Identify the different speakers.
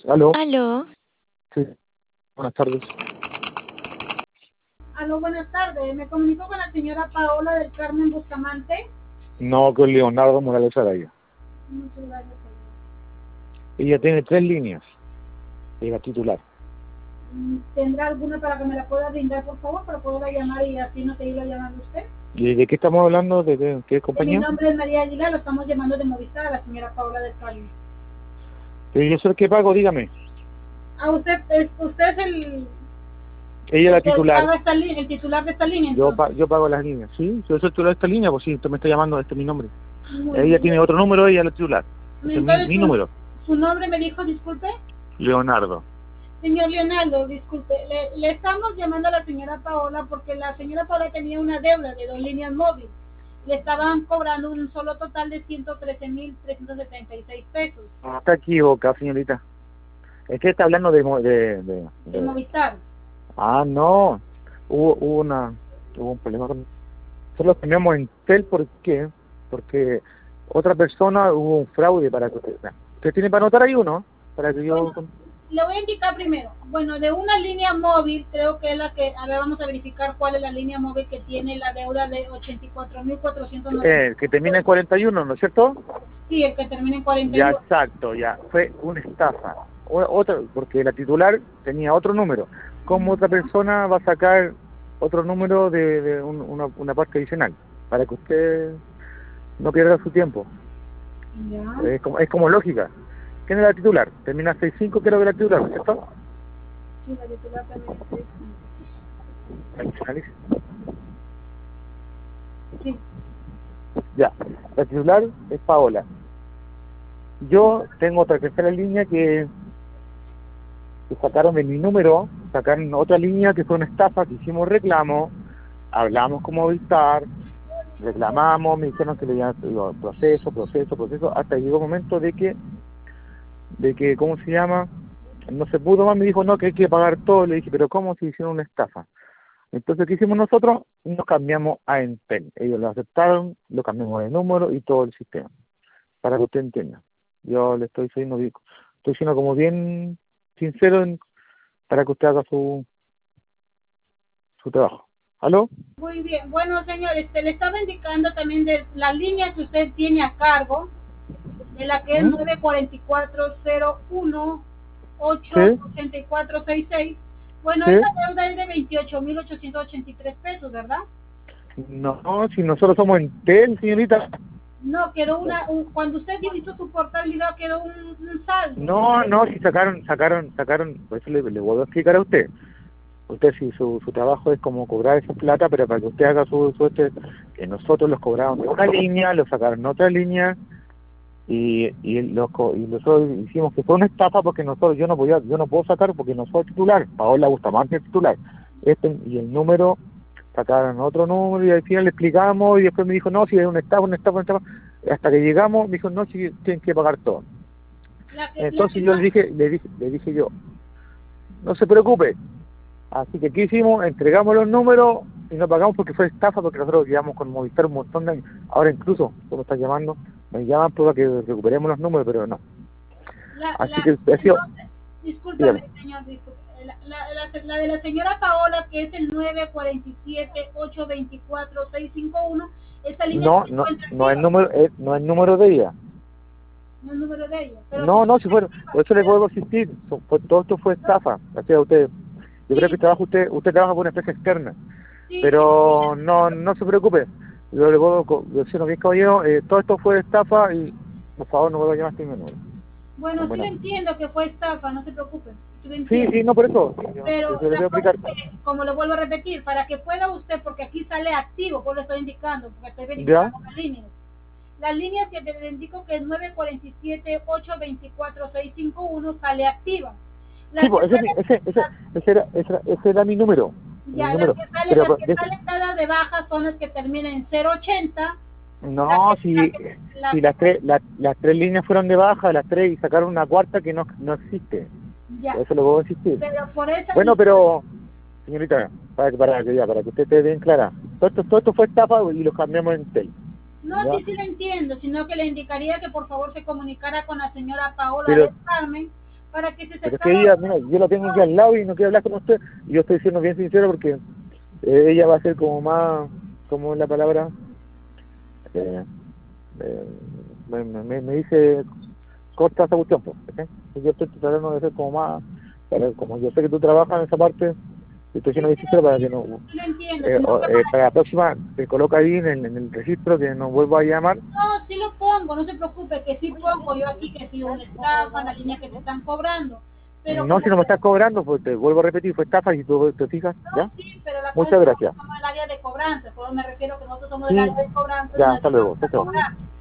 Speaker 1: Aló,
Speaker 2: Aló,
Speaker 1: sí, buenas tardes.
Speaker 3: Aló, buenas tardes. Me comunico con la señora Paola del Carmen Bustamante.
Speaker 1: No, con Leonardo Morales Araya.
Speaker 3: Muchas gracias.
Speaker 1: Ella tiene 3 líneas, la titular.
Speaker 3: ¿Tendrá alguna para que me la pueda brindar, por favor, para poderla llamar y así no seguirla llamando usted?
Speaker 1: ¿Y de qué estamos hablando? ¿De qué
Speaker 3: Mi
Speaker 1: compañía?
Speaker 3: nombre es María Aguilar, lo estamos llamando de Movistar, a la señora Paola del Carmen.
Speaker 1: Yo soy el que pago, dígame.
Speaker 3: Usted es el...
Speaker 1: Ella es la
Speaker 3: que
Speaker 1: titular.
Speaker 3: paga el titular de esta línea,
Speaker 1: Yo,
Speaker 3: entonces.
Speaker 1: yo pago las líneas. Sí, yo soy el titular de esta línea, pues sí, usted me está llamando, este es mi nombre.
Speaker 3: Muy
Speaker 1: Ella
Speaker 3: bien.
Speaker 1: tiene otro número, ella es la titular. Este es
Speaker 3: Entonces,
Speaker 1: mi número,
Speaker 3: su nombre me dijo, disculpe.
Speaker 1: Leonardo.
Speaker 3: Señor Leonardo, disculpe, le estamos llamando a la señora Paola porque la señora Paola tenía una deuda de 2 líneas móviles. Le estaban cobrando un solo total de 113.376 pesos
Speaker 1: No está equivocada, señorita. Es que está hablando de
Speaker 3: de Movistar.
Speaker 1: Ah, no. Hubo un problema con... Nosotros teníamos en TEL, ¿por qué? Porque otra persona hubo un fraude para que usted tiene para anotar ahí uno, para que yo...
Speaker 3: Bueno, le voy a indicar primero. Bueno, de una línea móvil, creo que es la que... A ver, vamos a verificar cuál es la línea móvil que tiene la deuda de 84.490.
Speaker 1: Que termina en 41, ¿no es cierto?
Speaker 3: Sí, el que termina en
Speaker 1: Ya,
Speaker 3: 41.
Speaker 1: exacto, ya. Fue una estafa. Otra, porque la titular tenía otro número. ¿Cómo otra persona va a sacar otro número de una parte adicional? Para que usted no pierda su tiempo.
Speaker 3: Ya.
Speaker 1: Es como lógica. ¿Quién es la titular? Termina 65, creo que la titular, ¿no es cierto?
Speaker 3: Sí, la titular también es 65. Sí.
Speaker 1: Ya, la titular es Paola. Yo tengo otra tercera línea que sacaron de mi número, sacaron otra línea que fue una estafa, que hicimos reclamo, hablamos con Movistar, reclamamos, me dijeron que le iban proceso, hasta llegó el momento de que, ¿cómo se llama? No se pudo más, me dijo, no, que hay que pagar todo. Le dije, pero ¿cómo si hicieron una estafa? Entonces, ¿qué hicimos nosotros? Nos cambiamos a Entel. Ellos lo aceptaron, lo cambiamos de número y todo el sistema, para que usted entienda. Yo le estoy siendo como bien sincero para que usted haga su trabajo. ¿Aló?
Speaker 3: Muy bien. Bueno, señores, le estaba indicando también de la línea que usted tiene a cargo, de la que es 944-01-88466. Bueno,
Speaker 1: ¿Sí?
Speaker 3: esa deuda es de 28.883 pesos, ¿verdad?
Speaker 1: No, si nosotros somos Entel, señorita.
Speaker 3: No, quedó cuando usted hizo su portabilidad quedó un saldo.
Speaker 1: No, si sacaron, por eso le voy a explicar a usted. Usted si su trabajo es como cobrar esa plata, pero para que usted haga su que nosotros los cobramos de una línea, lo sacaron de otra línea, y nosotros hicimos que fue una estafa porque yo no puedo sacar porque no soy titular, Paola Bustamante es titular. Y el número, sacaron otro número y al final le explicamos y después me dijo, no, si es una estafa, hasta que llegamos me dijo, no, si tienen que pagar todo. Entonces yo le dije yo, no se preocupe. Así que ¿qué hicimos? Entregamos los números y no pagamos porque fue estafa, porque nosotros llevamos con Movistar un montón de años. Ahora incluso, tú me estás llamando, me llaman para que recuperemos los números, pero no. Así que ha sido...
Speaker 3: Discúlpame, señor, discúlpame. La de la señora Paola, que es el 947-824-651, esa línea
Speaker 1: No es número de ella.
Speaker 3: No es número de ella. Pero
Speaker 1: No, si fuera, por eso le puedo asistir. Todo esto fue estafa. O sea, yo creo que usted trabaja por una empresa externa.
Speaker 3: Sí,
Speaker 1: Pero no se preocupe. Yo le puedo decir, bien caballero, todo esto fue estafa y por favor no vuelva a llamar a este número.
Speaker 3: Bueno, sí lo entiendo que fue estafa, no se preocupe.
Speaker 1: Sí, no por eso.
Speaker 3: Pero
Speaker 1: yo le voy a explicar.
Speaker 3: como le vuelvo a repetir, para que pueda usted, porque aquí sale activo, pues le estoy indicando, porque estoy verificando las líneas. La línea que le indico que es 947-824-651 sale activa.
Speaker 1: Sí, pues ese era mi número.
Speaker 3: Ya, las que salen dadas de baja son las que terminan en 080.
Speaker 1: No, si las tres líneas fueron de baja, las tres, y sacaron una cuarta que no existe.
Speaker 3: Ya.
Speaker 1: Eso lo puedo insistir.
Speaker 3: Pero por esa
Speaker 1: pero, señorita, para que usted esté bien clara, todo esto fue estafa y lo cambiamos en Tel.
Speaker 3: No, sí lo entiendo, sino que le indicaría que por favor se comunicara con la señora Paola
Speaker 1: Pero,
Speaker 3: del Carmen para que se
Speaker 1: Pero es que ella, mira, yo la tengo aquí al lado y no quiero hablar con usted, y yo estoy siendo bien sincero porque ella va a ser como más, como es la palabra, eh, me dice corta esa cuestión, pues, ¿sí? Y yo estoy tratando de ser como más, pero como yo sé que tú trabajas en esa parte, estoy siendo bien sincero para que no,
Speaker 3: sí lo entiendo, sino que
Speaker 1: para la próxima te coloca ahí en el registro que no vuelva a llamar.
Speaker 3: no, sí lo pongo, no se preocupe, que sí pongo yo aquí que sí una estafa, la línea que te están cobrando, pero
Speaker 1: No,
Speaker 3: como
Speaker 1: si no me estás cobrando, pues te vuelvo a repetir, fue estafa y tú te fijas,
Speaker 3: no,
Speaker 1: ¿ya?
Speaker 3: sí, pero la cosa es
Speaker 1: Muchas
Speaker 3: que
Speaker 1: gracias.
Speaker 3: nosotros somos el área de cobranza, por eso me refiero que nosotros somos el
Speaker 1: Sí,
Speaker 3: área de cobranza y
Speaker 1: ya,
Speaker 3: nadie
Speaker 1: hasta luego,
Speaker 3: vamos
Speaker 1: chao,
Speaker 3: a
Speaker 1: chao.
Speaker 3: cobrar.